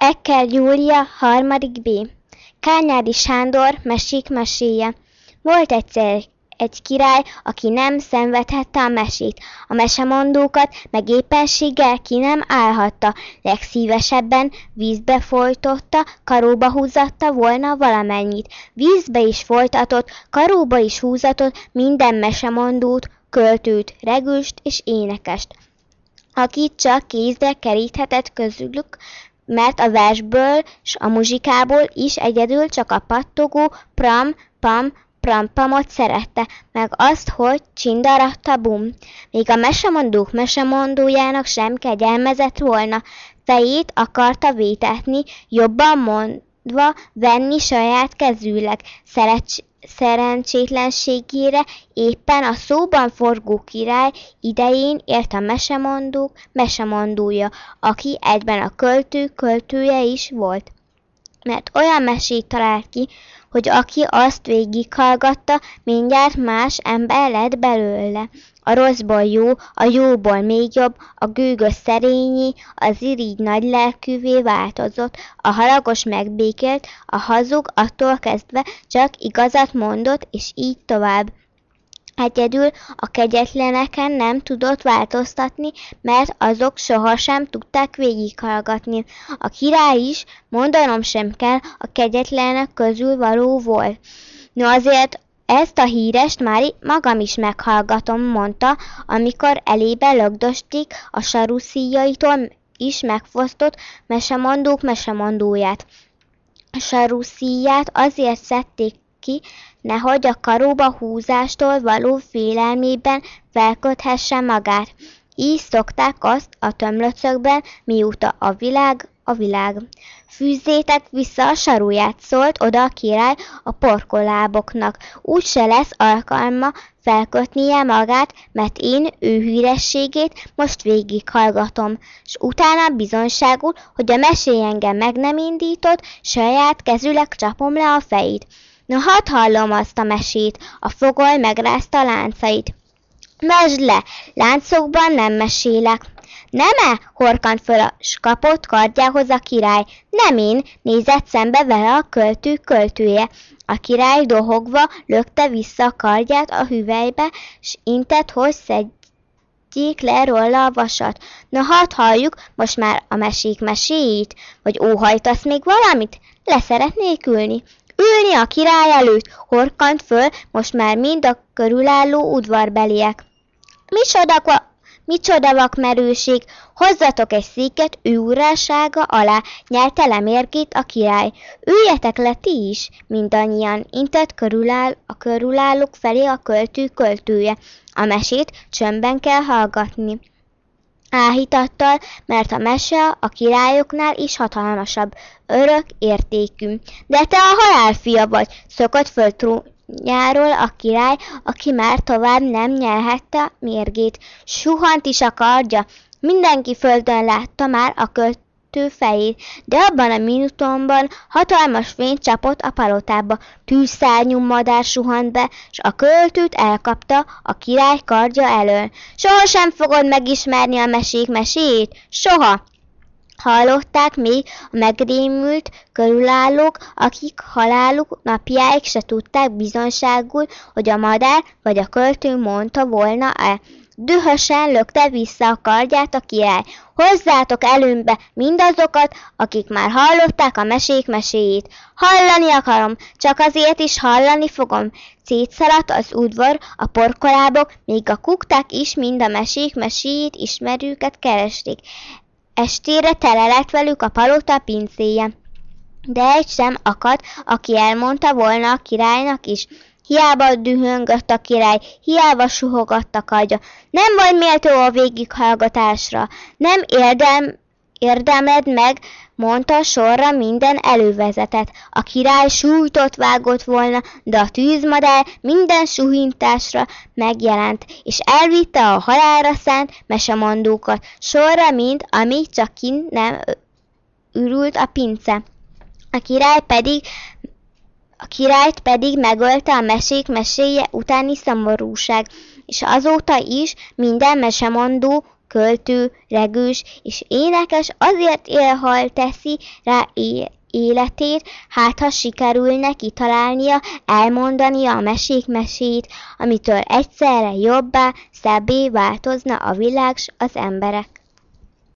Ekker Júlia, 3. B. Kányádi Sándor, mesék meséje. Volt egyszer egy király, aki nem szenvedhette a mesét, a mesemondókat, meg éppenséggel ki nem állhatta, legszívesebben vízbe folytotta, karóba húzatta volna valamennyit. Vízbe is folytatott, karóba is húzatott minden mesemondót, költőt, regüst és énekest, akit csak kézre keríthetett közülük, mert a versből s a muzsikából is egyedül csak a pattogó pram-pam prampamot szerette, meg azt, hogy csindaratta-bum. Még a mesemondók mesemondójának sem kegyelmezett volna, fejét akarta vétetni, jobban mondva venni saját kezűleg. Szerencsétlenségére éppen a szóban forgó király idején ért a mesemondók mesemondója, aki egyben a költő költője is volt. Mert olyan mesét talált ki, hogy aki azt végighallgatta, mindjárt más ember lett belőle. A rosszból jó, a jóból még jobb, a gőgös szerényé, az irigy nagy lelkűvé változott, a haragos megbékélt, a hazug attól kezdve csak igazat mondott, és így tovább. Egyedül a kegyetleneken nem tudott változtatni, mert azok sohasem tudták végighallgatni. A király is, mondanom sem kell, a kegyetlenek közül való volt. No azért ezt a hírest már magam is meghallgatom, mondta, amikor elébe lögdösték a saruszíjaitól is megfosztott mesemondók mesemondóját. A saruszíját azért szedték ki, nehogy a karóba húzástól való félelmében felköthesse magát. Így szokták azt a tömlöcökben, mióta a világ. Fűzzétek vissza a saruját, szólt oda a király a porkoláboknak. Úgy se lesz alkalma felkötnie magát, mert én ő hírességét most végighallgatom, s utána bizonyságul, hogy a mesé engem meg nem indított, saját kezüleg csapom le a fejét. No, hadd hallom azt a mesét, a fogoly megrázta a láncait. Mesd le, láncokban nem mesélek. Nem-e? Horkant föl a kapott kardjához a király. Nem én, nézett szembe vele a költő költője. A király dohogva lökte vissza a kardját a hüvelybe, s intett, hogy szedjék le róla a vasat. Na, hadd halljuk most már a mesék meséjét, vagy óhajtasz még valamit? Leszeretnék ülni. Ülni a király előtt, horkant föl most már mind a körülálló udvarbeliek. Micsoda vakmerőség, hozzatok egy széket ő urásága alá, nyelte le mérgét a király. Üljetek le ti is, mindannyian, intett a körülállók felé a költő költője. A mesét csöndben kell hallgatni. Áhítattal, mert a mese a királyoknál is hatalmasabb, örök értékű. De te a halál fia vagy, szökött föl trónjáról a király, aki már tovább nem nyelhette mérgét. Suhant is a kardja, mindenki földön látta már a költő fejét, de abban a minutumban hatalmas fény csapott a palotába, tűzszárnyú madár suhant be, s a költőt elkapta a király kardja elől. Sohasem fogod megismerni a mesék meséjét, soha! Hallották még a megrémült körülállók, akik haláluk napjáig se tudták bizonságul, hogy a madár vagy a költő mondta volna-e. Dühösen lökte vissza a kardját a király. Hozzátok előmbe mindazokat, akik már hallották a mesék meséjét. Hallani akarom, csak azért is hallani fogom. Szétszaladt az udvar, a porkolábok, még a kukták is mind a mesék meséjét ismerőket keresték. Estére tele lett velük a palota pincéje, de egy sem akadt, aki elmondta volna a királynak is. Hiába dühöngött a király, hiába suhogott a kardja. Nem vagy méltó a végighallgatásra, nem érdemled meg, mondta sorra minden elővezetet. A király sújtott vágott volna, de a tűzmadár minden suhintásra megjelent, és elvitte a halálra szánt mesemondókat, sorra mind, amíg csak kint nem ürült a pince. A királyt pedig megölte a mesék meséje utáni szomorúság, és azóta is minden mesemondó költő, regős és énekes azért élhal teszi rá életét, hát ha sikerül neki találnia, elmondania a mesék mesét, amitől egyszerre jobbá, szebbé változna a világ s az emberek.